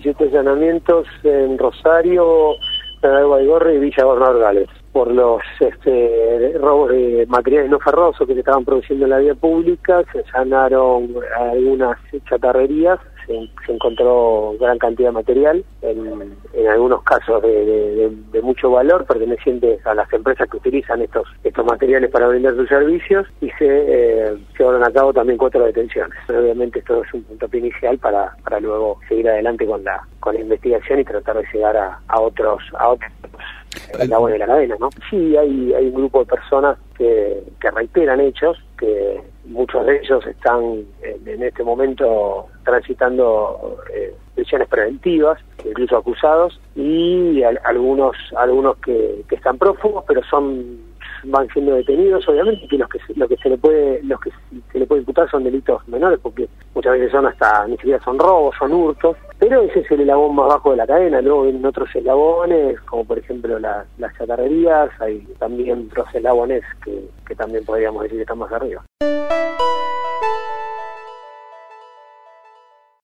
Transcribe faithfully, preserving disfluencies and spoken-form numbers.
diecisiete allanamientos en Rosario, General Baigorria y Villa Gobernador Gales, por los este, robos de materiales no ferrosos que se estaban produciendo en la vía pública. Se allanaron algunas chatarrerías, se, se encontró gran cantidad de material, en, en algunos casos de, de, de, de mucho valor, pertenecientes a las empresas que utilizan estos estos materiales para brindar sus servicios, y se eh, llevaron a cabo también cuatro detenciones. Pero obviamente esto es un puntapié inicial para, para luego seguir adelante con la con la investigación y tratar de llegar a, a otros a otros eslabones de la cadena, ¿no? Sí, hay hay un grupo de personas que, que reiteran hechos, que muchos de ellos están en, en este momento transitando eh, prisiones preventivas, incluso acusados, y al, algunos algunos que, que están prófugos, pero son van siendo detenidos, obviamente, que los que lo que se le puede los que se le puede imputar son delitos menores, porque muchas veces son hasta ni siquiera son robos, son hurtos, pero ese es el eslabón más bajo de la cadena. Luego vienen otros eslabones, como por ejemplo la, las chatarrerías. Hay también otros eslabones que, que también podríamos decir que están más arriba.